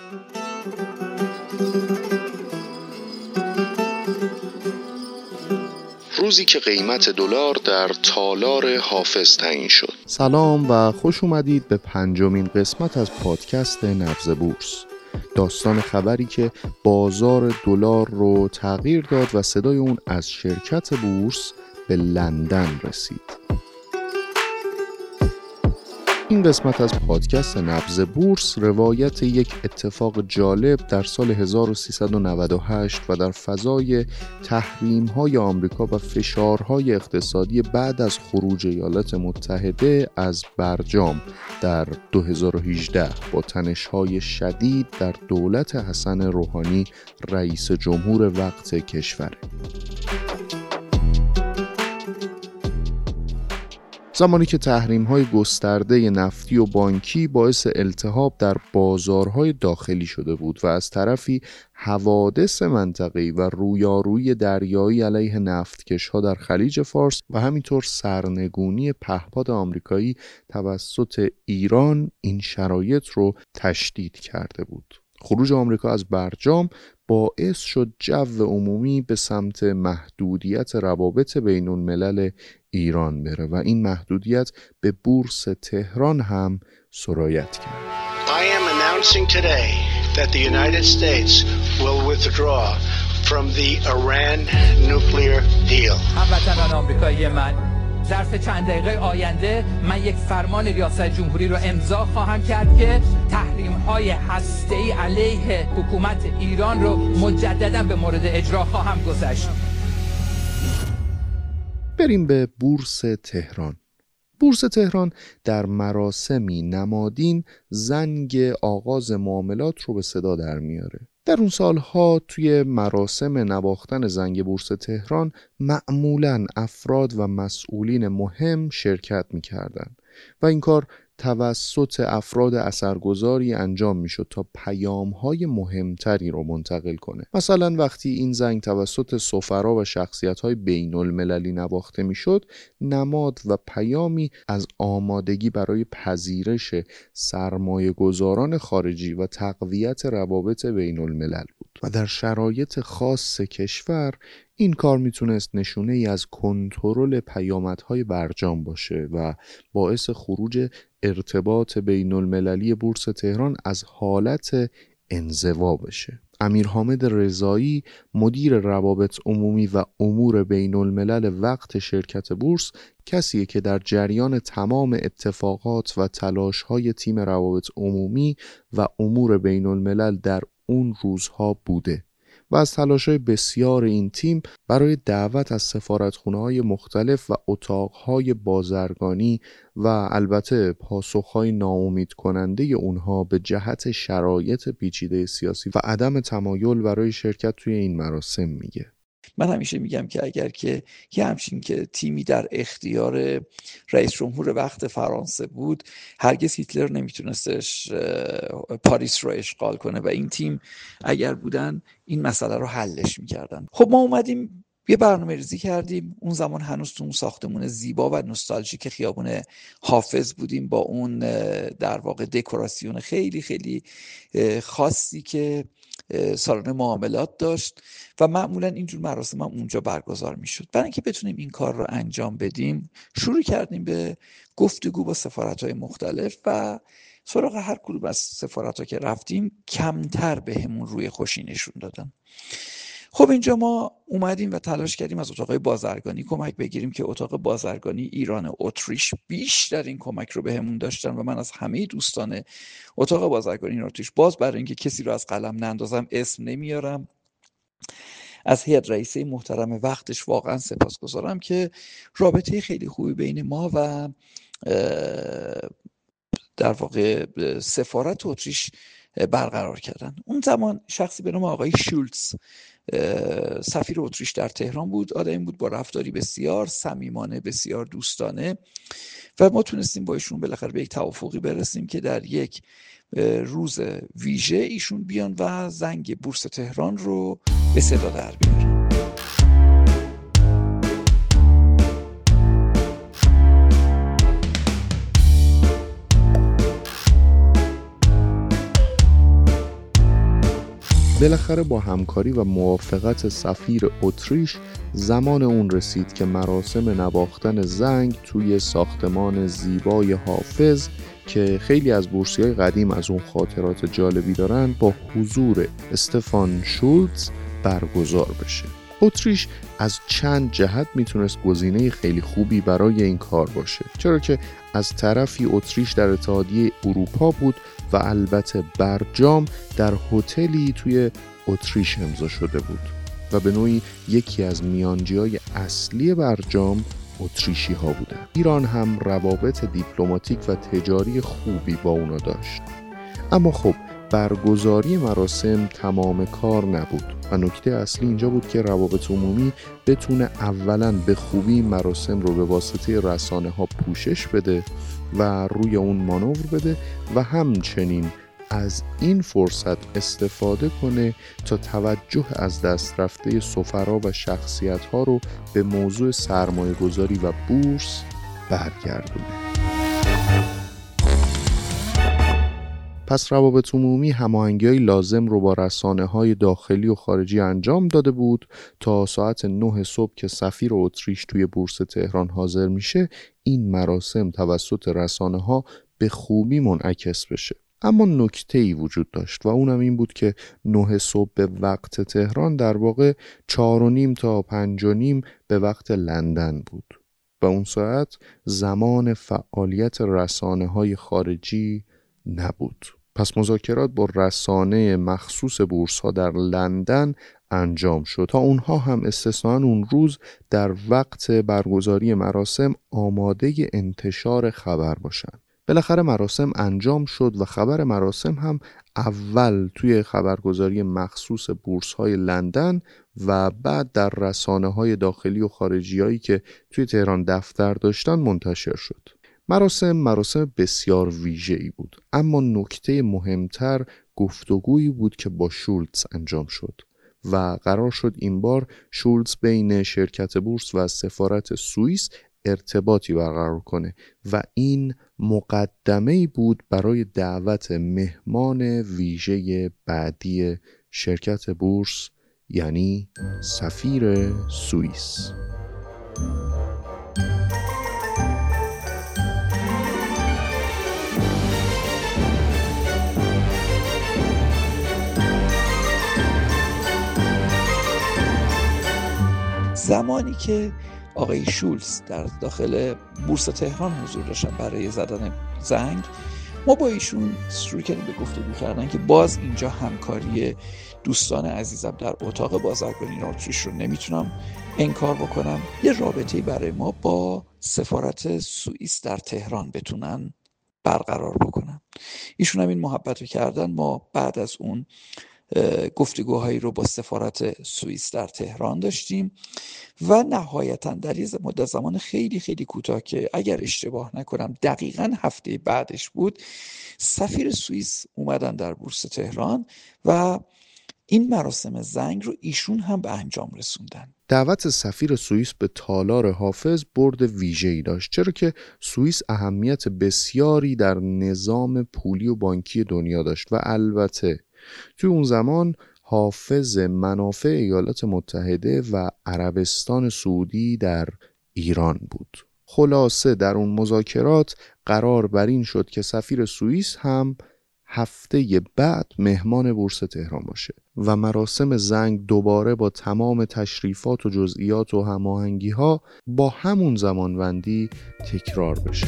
روزی که قیمت دلار در تالار حافظ تعیین شد. سلام و خوش اومدید به 5مین قسمت از پادکست نبض بورس. داستان خبری که بازار دلار رو تغییر داد و صدای اون از شرکت بورس به لندن رسید. این قسمت از پادکست نبض بورس روایت یک اتفاق جالب در سال 1398 و در فضای تحریم‌های آمریکا و فشارهای اقتصادی بعد از خروج ایالات متحده از برجام در 2018 با تنش‌های شدید در دولت حسن روحانی رئیس جمهور وقت کشور. زمانی که تحریم‌های گسترده نفتی و بانکی باعث التهاب در بازارهای داخلی شده بود و از طرفی حوادث منطقه‌ای و رویارویی دریایی علیه نفتکش‌ها در خلیج فارس و همینطور سرنگونی پهپاد آمریکایی توسط ایران این شرایط رو تشدید کرده بود. خروج آمریکا از برجام باعث شد جو عمومی به سمت محدودیت روابط بین الملل ایران بره و این محدودیت به بورس تهران هم سرایت کرد. I am announcing today that the United States will withdraw from the Iran nuclear deal. هموطنان آمریکایی من، ظرف چند دقیقه آینده من یک فرمان ریاست جمهوری رو امضا خواهم کرد که تحریم‌های هسته‌ای علیه حکومت ایران رو مجدداً به مورد اجرا خواهم گذاشت. بریم به بورس تهران. بورس تهران در مراسمی نمادین زنگ آغاز معاملات رو به صدا در میاره. در اون سالها توی مراسم نواختن زنگ بورس تهران معمولاً افراد و مسئولین مهم شرکت می‌کردند و این کار توسط افراد اثرگذاری انجام میشد تا پیام‌های مهمتری رو منتقل کنه. مثلا وقتی این زنگ توسط سفرا و شخصیت‌های بین‌المللی نواخته میشد، نماد و پیامی از آمادگی برای پذیرش سرمایه‌گذاران خارجی و تقویت روابط بین‌الملل بود. و در شرایط خاص کشور این کار میتونست نشونه ای از کنترل پیامدهای برجام باشه و باعث خروج ارتباط بین المللی بورس تهران از حالت انزوا بشه. امیر حامد رضایی مدیر روابط عمومی و امور بین الملل وقت شرکت بورس کسیه که در جریان تمام اتفاقات و تلاش‌های تیم روابط عمومی و امور بین الملل در اون روزها بوده و از تلاش‌های بسیار این تیم برای دعوت از سفارتخونه‌های مختلف و اتاق‌های بازرگانی و البته پاسخ‌های ناامید کننده اونها به جهت شرایط پیچیده سیاسی و عدم تمایل برای شرکت توی این مراسم میگه. من همیشه میگم که اگر که یه همچین که تیمی در اختیار رئیس جمهور وقت فرانسه بود، هرگز هیتلر نمیتونستش پاریس رو اشغال کنه و این تیم اگر بودن این مسئله رو حلش میکردن. خب ما اومدیم یه برنامه ریزی کردیم. اون زمان هنوز تو اون ساختمون زیبا و نوستالژیک خیابون حافظ بودیم با اون در واقع دکوراسیون خیلی خیلی خاصی که سالن معاملات داشت و معمولا اینجور مراسم هم اونجا برگزار میشد. برای اینکه بتونیم این کار رو انجام بدیم شروع کردیم به گفتگو با سفارت‌های مختلف و سراغ هر کدوم از سفارت‌ها که رفتیم کمتر بهمون روی خوشی نشون دادن. خب اینجا ما اومدیم و تلاش کردیم از اتاق بازرگانی کمک بگیریم که اتاق بازرگانی ایران اتریش بیشتر این کمک رو بهمون داشتن و من از همه دوستان اتاق بازرگانی اتریش، باز برای اینکه کسی رو از قلم نندازم اسم نمیارم، از هیئت رئیسه محترم وقتش واقعا سپاسگزارم که رابطه خیلی خوبی بین ما و در واقع سفارت اتریش برقرار کردن. اون زمان شخصی به نام آقای شولتز سفیر اتریش در تهران بود. آدمی بود با رفتاری بسیار صمیمانه، بسیار دوستانه و ما تونستیم با ایشون بالاخره به یک توافقی برسیم که در یک روز ویژه ایشون بیان و زنگ بورس تهران رو به صدا در بیارن. بالاخره با همکاری و موافقت سفیر اتریش زمان اون رسید که مراسم نواختن زنگ توی ساختمان زیبای حافظ که خیلی از بورسیای قدیم از اون خاطرات جالبی دارن با حضور استفان شولتز برگزار بشه. اتریش از چند جهت میتونست گزینه خیلی خوبی برای این کار باشه، چرا که از طرفی اتریش در اتحادیه اروپا بود و البته برجام در هتلی توی اتریش امضا شده بود و به نوعی یکی از میانجی‌های اصلی برجام اتریشی ها بودن. ایران هم روابط دیپلماتیک و تجاری خوبی با اونا داشت. اما خب برگزاری مراسم تمام کار نبود و نکته اصلی اینجا بود که روابط عمومی بتونه اولاً به خوبی مراسم رو به واسطه رسانه ها پوشش بده و روی اون مانور بده و همچنین از این فرصت استفاده کنه تا توجه از دست رفته سفرا و شخصیت ها رو به موضوع سرمایه گذاری و بورس برگردونه. پس روابط عمومی هماهنگی‌های لازم رو با رسانه‌های داخلی و خارجی انجام داده بود تا ساعت 9 صبح که سفیر اتریش توی بورس تهران حاضر میشه این مراسم توسط رسانه‌ها به خوبی منعکس بشه. اما نکته‌ای وجود داشت و اونم این بود که 9 صبح به وقت تهران در واقع 4:30 تا 5:30 به وقت لندن بود و اون ساعت زمان فعالیت رسانه‌های خارجی نبود. پس مذاکرات با رسانه مخصوص بورس‌ها در لندن انجام شد تا اونها هم استثناً اون روز در وقت برگزاری مراسم آماده انتشار خبر باشن. بالاخره مراسم انجام شد و خبر مراسم هم اول توی خبرگزاری مخصوص بورس‌های لندن و بعد در رسانه‌های داخلی و خارجی‌هایی که توی تهران دفتر داشتن منتشر شد. مراسم بسیار ویژه‌ای بود، اما نکته مهمتر گفتگویی بود که با شولتز انجام شد و قرار شد این بار شولتز بین شرکت بورس و سفارت سوئیس ارتباطی برقرار کنه و این مقدمه‌ای بود برای دعوت مهمان ویژه بعدی شرکت بورس، یعنی سفیر سوئیس. زمانی که آقای شولتز در داخل بورس تهران حضور داشتن برای زدن زنگ، ما با ایشون شروع کردیم به گفتگو کردن که باز اینجا همکاری دوستان عزیزم در اتاق بازرگانی اتریش رو نمیتونم انکار بکنم. یه رابطه‌ای برای ما با سفارت سوئیس در تهران بتونن برقرار بکنن. ایشون هم این محبت رو کردن. ما بعد از اون گفتگوهایی رو با سفارت سوئیس در تهران داشتیم و نهایتاً در یه مدت زمان خیلی خیلی کوتاه که اگر اشتباه نکنم دقیقاً هفته بعدش بود، سفیر سوئیس اومدن در بورس تهران و این مراسم زنگ رو ایشون هم به انجام رسوندن. دعوت سفیر سوئیس به تالار حافظ برد ویژه‌ای داشت، چرا که سوئیس اهمیت بسیاری در نظام پولی و بانکی دنیا داشت و البته توی اون زمان حافظ منافع ایالات متحده و عربستان سعودی در ایران بود. خلاصه در اون مذاکرات قرار بر این شد که سفیر سوئیس هم هفته بعد مهمان بورس تهران باشه و مراسم زنگ دوباره با تمام تشریفات و جزئیات و هماهنگی‌ها با همون زمانبندی تکرار بشه.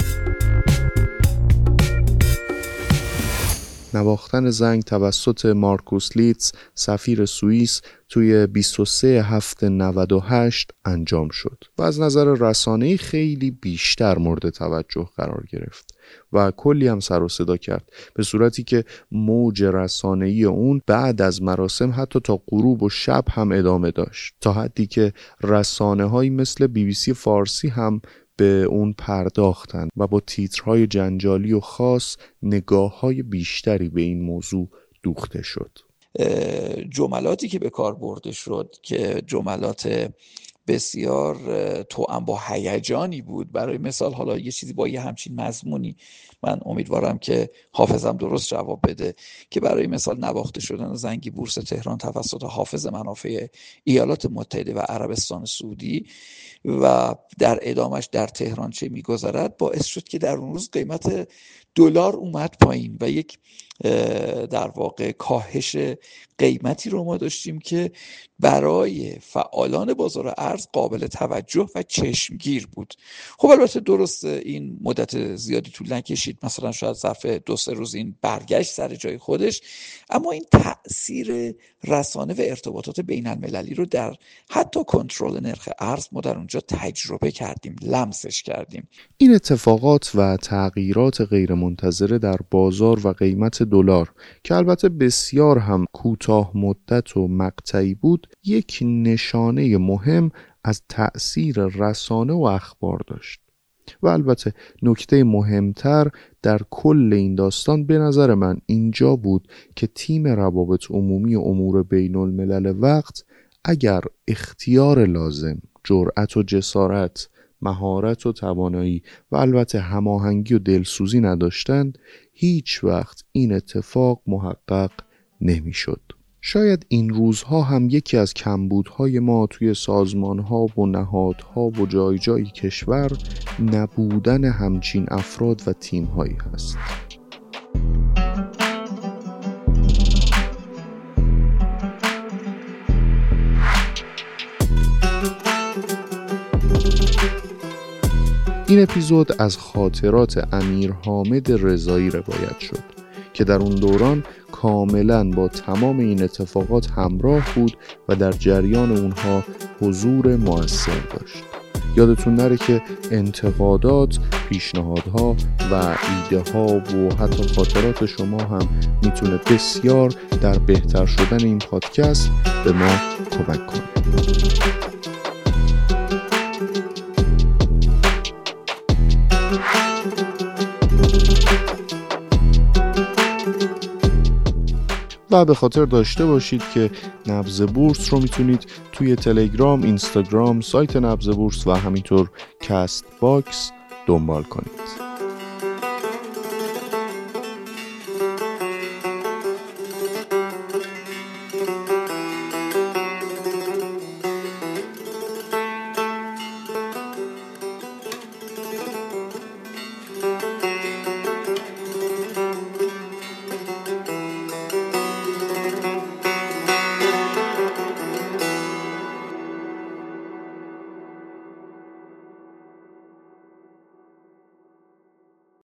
نواختن زنگ توسط مارکوس لیتز سفیر سوئیس توی 23/7/98 انجام شد و از نظر رسانه‌ای خیلی بیشتر مورد توجه قرار گرفت و کلی هم سر و صدا کرد، به صورتی که موج رسانه‌ای اون بعد از مراسم حتی تا غروب و شب هم ادامه داشت، تا حدی که رسانه‌هایی مثل BBC فارسی هم به اون پرداختن و با تیترهای جنجالی و خاص نگاه‌های بیشتری به این موضوع دوخته شد. جملاتی که به کار برده شد که جملات بسیار توأم با هیجانی بود. برای مثال حالا یه چیزی با یه همچین مضمونی، من امیدوارم که حافظم درست جواب بده، که برای مثال نواخته شدن زنگ بورس تهران توسط حافظ منافع ایالات متحده و عربستان سعودی و در ادامش در تهران چه میگذرد باعث شد که در اون روز قیمت دلار اومد پایین و یک در واقع کاهش قیمتی رو ما داشتیم که برای فعالان بازار ارز قابل توجه و چشمگیر بود. خب البته درست این مدت زیادی طول نکشید، مثلا شاید ظرف 2-3 روز این برگشت سر جای خودش، اما این تأثیر رسانه و ارتباطات بین المللی رو در حتی کنترل نرخ ارز ما در اونجا تجربه کردیم، لمسش کردیم. این اتفاقات و تغییرات غیرمنتظره در بازار و قیمت دلار که البته بسیار هم کوتاه مدت و مقطعی بود، یک نشانه مهم از تأثیر رسانه و اخبار داشت. و البته نکته مهمتر در کل این داستان به نظر من اینجا بود که تیم روابط عمومی امور بین الملل وقت اگر اختیار لازم، جرأت و جسارت، مهارت و توانایی و البته هماهنگی و دلسوزی نداشتند، هیچ وقت این اتفاق محقق نمیشد. شاید این روزها هم یکی از کمبودهای ما توی سازمانها و نهادها و جای جای کشور نبودن همچین افراد و تیمهایی هست. این اپیزود از خاطرات امیر حامد رضایی روایت شد که در اون دوران کاملاً با تمام این اتفاقات همراه بود و در جریان اونها حضور مؤثر داشت. یادتون نره که انتقادات، پیشنهادها و ایده ها و حتی خاطرات شما هم میتونه بسیار در بهتر شدن این پادکست به ما کمک کنه. و به خاطر داشته باشید که نبض بورس رو میتونید توی تلگرام، اینستاگرام، سایت نبض بورس و همینطور کست باکس دنبال کنید.